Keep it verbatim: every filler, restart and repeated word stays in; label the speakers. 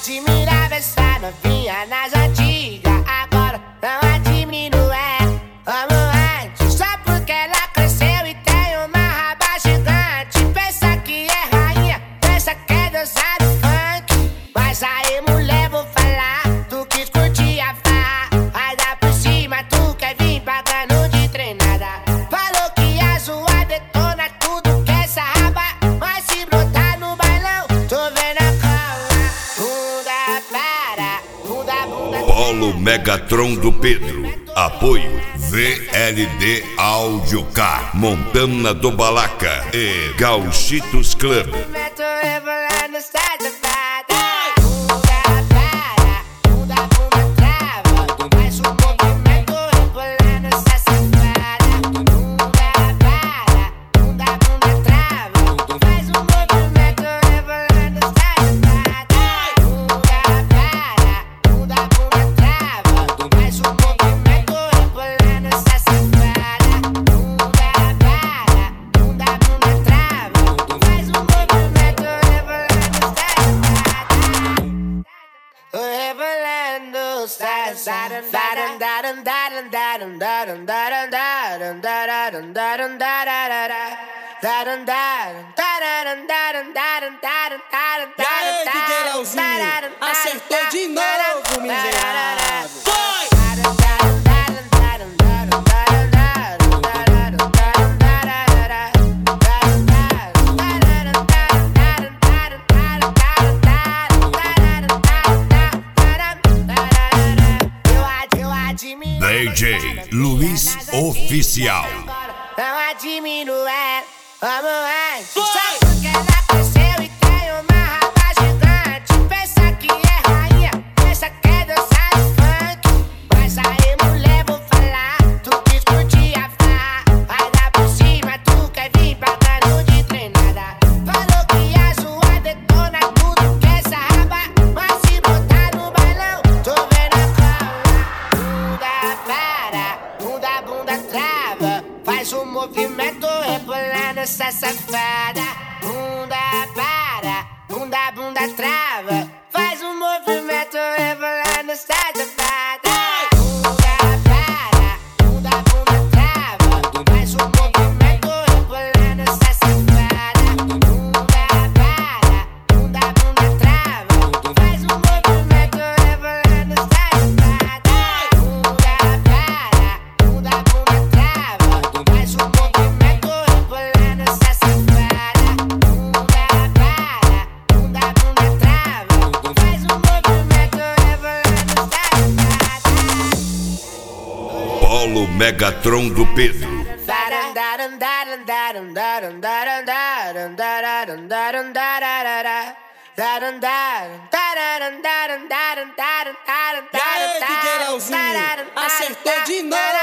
Speaker 1: admirava essa novinha nas antigas, agora não admiro ela. Amo antes, só porque ela cresceu e tem uma raba gigante. Pensa que é rainha, pensa que é deusa do funk. Mas aí, mulher, vou falar, tu quis curtir a farra, vai dar por cima, tu quer vir pagando de treinada. Falou que a zoar detona tudo que essa raba, mas se brotar no bailão, tô vendo a cola. Bunda para, bunda, bunda.
Speaker 2: Polo Megatron do Pedro. Apoio V L D Áudio K, Montana do Balaca e Gauchitos Club.
Speaker 1: Meto rebolando, sai safada. Bunda para, bunda, bunda trava. Faz um movimento rebolando, sai safada. Bunda para, bunda, bunda trava. Faz um movimento rebolando, sai safada. Bunda para, bunda, bunda trava. Faz um movimento rebolando, sai safada. Bunda para, bunda, bunda trava. Faz um movimento rebolando, sai safada. Rebolando, sai
Speaker 3: E aí, D J Leozinho, acertou de novo, miserável. Foi!
Speaker 2: D J Luiz Oficial.
Speaker 1: Não admiro ela, amo antes. Só porque ela cresceu e tem uma raba gigante. Pensa que é rainha, pensa que é deusa do funk. Mas aí, mulher, vou falar, tu quis curtir a farra, vai dar por cima, tu quer vir pagando de treinada. Falou que a zoar detona tudo que essa raba, mas se botar no bailão, tô vendo a cola. Bunda para, bunda, bunda trava. Faz um movimento rebolando, essa safada. Bunda para, bunda, bunda trava. Faz um movimento rebolando, essa safada. Bunda para, bunda, bunda trava. Faz um movimento rebolando, essa safada. Bunda para, bunda, bunda trava. Faz um movimento rebolando, essa safada. Bunda para, bunda, bunda trava. Faz um movimento rebolando, essa safada. Bunda para, bunda, bunda trava. Faz um movimento rebolando, essa safada.
Speaker 2: Polo Megatron do Pedro.
Speaker 3: E aí, D J Leozinho, acertou de novo.